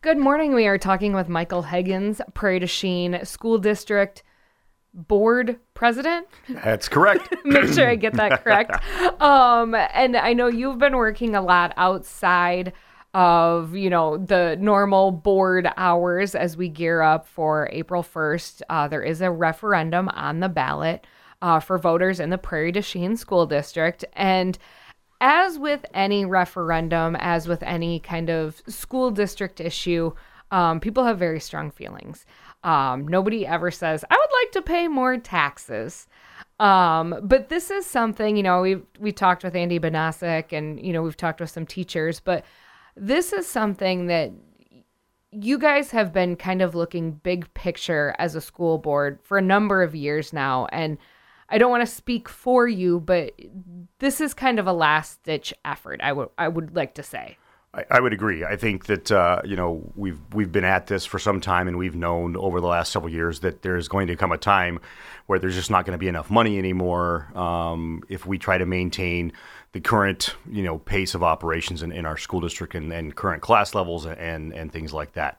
Good morning. We are talking with Michael Higgins, Prairie du Chien School District Board President. That's correct. Make sure I get that correct. And I know you've been working a lot outside of, the normal board hours as we gear up for April 1st. There is a referendum on the ballot for voters in the Prairie du Chien School District. And as with any referendum, as with any kind of school district issue, people have very strong feelings. Nobody ever says, I would like to pay more taxes. But this is something, we talked with Andy Banasic and, we've talked with some teachers, but this is something that you guys have been kind of looking big picture as a school board for a number of years now. And I don't want to speak for you, but this is kind of a last-ditch effort, I would like to say. I would agree. I think that we've been at this for some time, and we've known over the last several years that there's going to come a time where there's just not going to be enough money anymore if we try to maintain the current pace of operations in our school district and current class levels and things like that.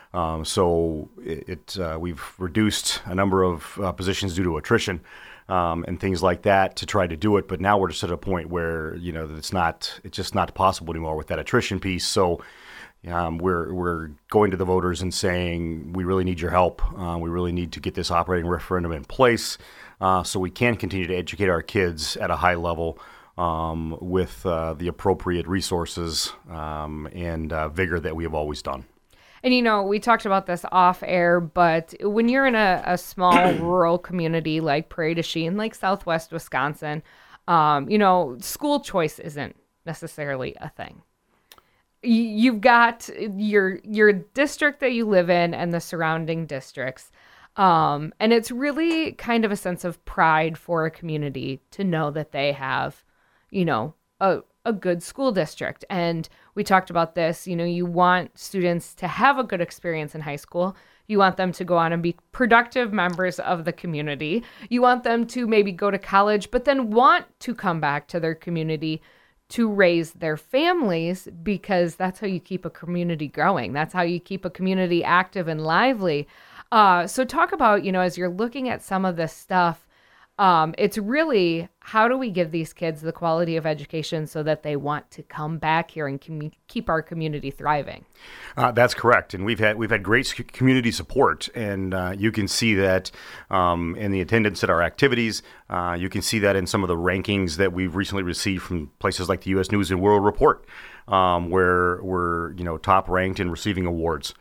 So we've reduced a number of positions due to attrition. And things like that to try to do it. But now we're just at a point where, it's just not possible anymore with that attrition piece. So we're going to the voters and saying, we really need your help. We really need to get this operating referendum in place so we can continue to educate our kids at a high level with the appropriate resources and vigor that we have always done. And, we talked about this off air, but when you're in a small rural community like Prairie du Chien, like Southwest Wisconsin, school choice isn't necessarily a thing. You've got your district that you live in and the surrounding districts. And it's really kind of a sense of pride for a community to know that they have, a good school district. And we talked about this, you want students to have a good experience in high school. You want them to go on and be productive members of the community. You want them to maybe go to college, but then want to come back to their community to raise their families, because that's how you keep a community growing. That's how you keep a community active and lively. So talk about, as you're looking at some of this stuff, it's really, how do we give these kids the quality of education so that they want to come back here and keep our community thriving? That's correct. And we've had great community support. And you can see that in the attendance at our activities. You can see that in some of the rankings that we've recently received from places like the U.S. News and World Report, where we're top ranked and receiving awards.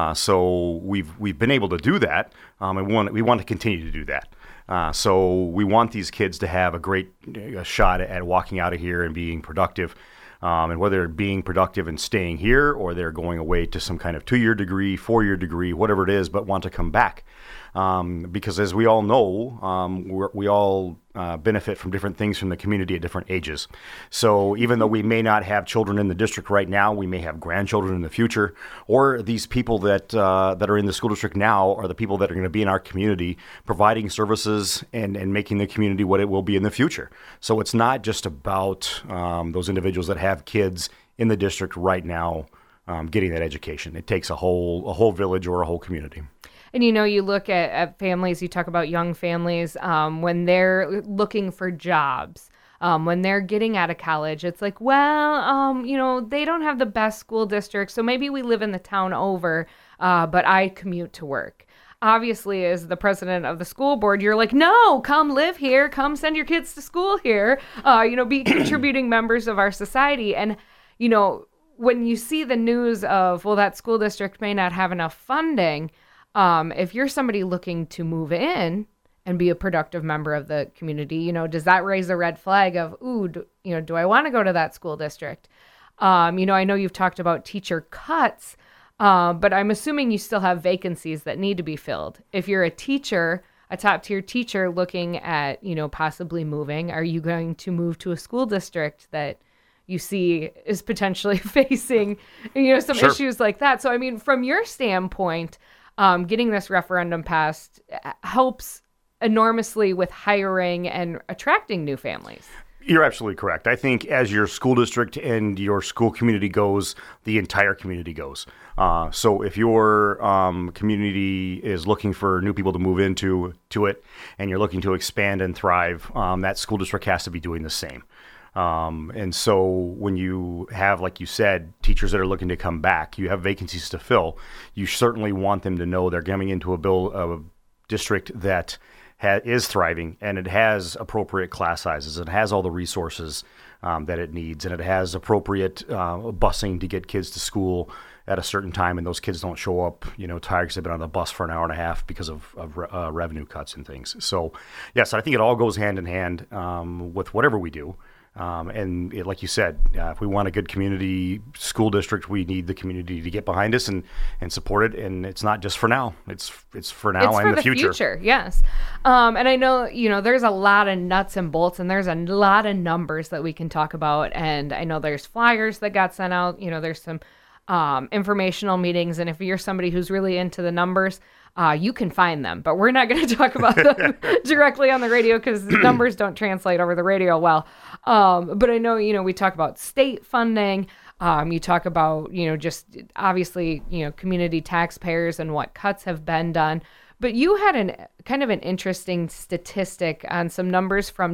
So we've been able to do that, and we want to continue to do that. So we want these kids to have a great shot at walking out of here and being productive, and whether they're being productive and staying here or they're going away to some kind of 2-year degree, 4-year degree, whatever it is, but want to come back. Because as we all know, we all benefit from different things from the community at different ages. So even though we may not have children in the district right now, we may have grandchildren in the future, or these people that are in the school district now are the people that are going to be in our community providing services and making the community what it will be in the future. So it's not just about those individuals that have kids in the district right now getting that education. It takes a whole village or a whole community. And, you look at families, you talk about young families, when they're looking for jobs, when they're getting out of college, it's like, they don't have the best school district, so maybe we live in the town over, but I commute to work. Obviously, as the president of the school board, you're like, no, come live here, come send your kids to school here, be contributing members of our society. And, when you see the news of, that school district may not have enough funding, if you're somebody looking to move in and be a productive member of the community, does that raise a red flag of, do I want to go to that school district? I know you've talked about teacher cuts, but I'm assuming you still have vacancies that need to be filled. If you're a teacher, a top tier teacher looking at, possibly moving, are you going to move to a school district that you see is potentially facing, some Sure. issues like that? So, from your standpoint, getting this referendum passed helps enormously with hiring and attracting new families. You're absolutely correct. I think as your school district and your school community goes, the entire community goes. So if your community is looking for new people to move into it, and you're looking to expand and thrive, that school district has to be doing the same. And so when you have, like you said, teachers that are looking to come back, you have vacancies to fill, you certainly want them to know they're coming into a district that is thriving, and it has appropriate class sizes. It has all the resources that it needs, and it has appropriate busing to get kids to school at a certain time, and those kids don't show up, tired because they've been on the bus for an hour and a half because of revenue cuts and things. So, yes, I think it all goes hand in hand with whatever we do. Like you said, if we want a good community school district, we need the community to get behind us and support it. And it's not just for now; it's for now it's and for the future. Yes. And I know there's a lot of nuts and bolts, and there's a lot of numbers that we can talk about. And I know there's flyers that got sent out. There's some informational meetings, and if you're somebody who's really into the numbers, you can find them, but we're not going to talk about them directly on the radio because the numbers don't translate over the radio well. But I know, we talk about state funding. You talk about, just obviously, community taxpayers and what cuts have been done. But you had an interesting statistic on some numbers from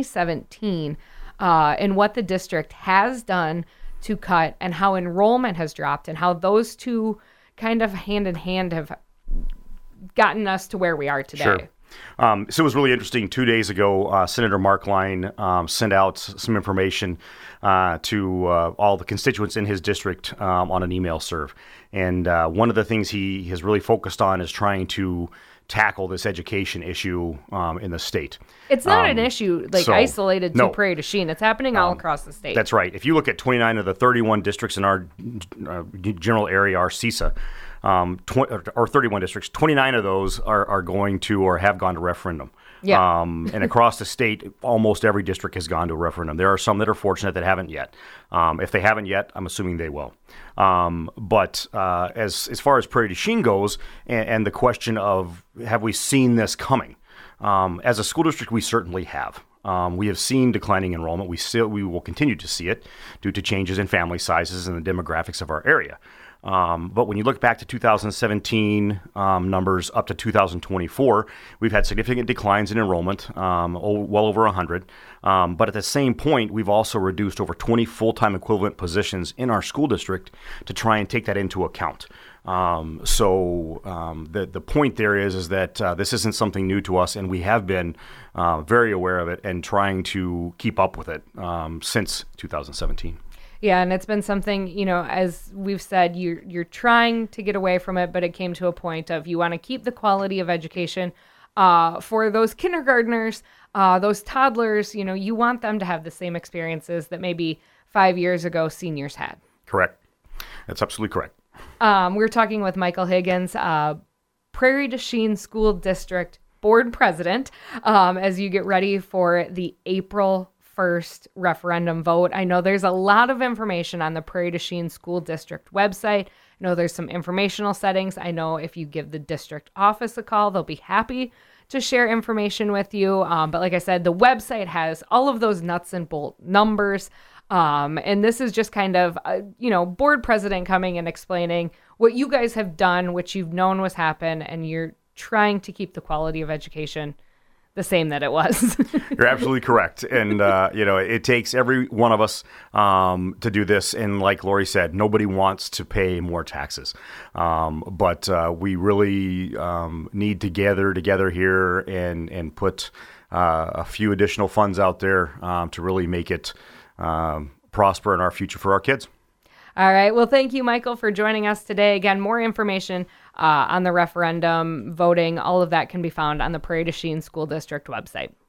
2017 and what the district has done to cut and how enrollment has dropped and how those two kind of hand in hand have gotten us to where we are today. Sure. So it was really interesting. 2 days ago, Senator Mark Line sent out some information to all the constituents in his district on an email serve. And one of the things he has really focused on is trying to tackle this education issue in the state. It's not an issue isolated to Prairie du Chien. It's happening all across the state. That's right. If you look at 29 of the 31 districts in our general area, our CISA, or 31 districts, 29 of those are going to or have gone to referendum. Yeah. And across the state, almost every district has gone to a referendum. There are some that are fortunate that haven't yet. If they haven't yet, I'm assuming they will. But as far as Prairie du Chien goes, and the question of have we seen this coming? As a school district, we certainly have. We have seen declining enrollment. We will continue to see it due to changes in family sizes and the demographics of our area. But when you look back to 2017 numbers up to 2024, we've had significant declines in enrollment, well over 100. But at the same point, we've also reduced over 20 full-time equivalent positions in our school district to try and take that into account. So the point there is that this isn't something new to us, and we have been very aware of it and trying to keep up with it since 2017. Yeah, and it's been something, as we've said, you're trying to get away from it, but it came to a point of you want to keep the quality of education for those kindergartners, those toddlers. You want them to have the same experiences that maybe 5 years ago seniors had. Correct. That's absolutely correct. We're talking with Michael Higgins, Prairie du Chien School District Board President, as you get ready for the April 1st referendum vote. I know there's a lot of information on the Prairie du Chien School District website. I know there's some informational settings. I know if you give the district office a call, they'll be happy to share information with you. But like I said, the website has all of those nuts and bolt numbers. And this is just kind of, board president coming and explaining what you guys have done, which you've known was happen, and you're trying to keep the quality of education the same that it was. You're absolutely correct. And, it takes every one of us to do this. And like Lori said, nobody wants to pay more taxes. But we really need to gather together here and put a few additional funds out there to really make it prosper in our future for our kids. All right. Well, thank you, Michael, for joining us today. Again, more information on the referendum, voting, all of that can be found on the Prairie du Chien School District website.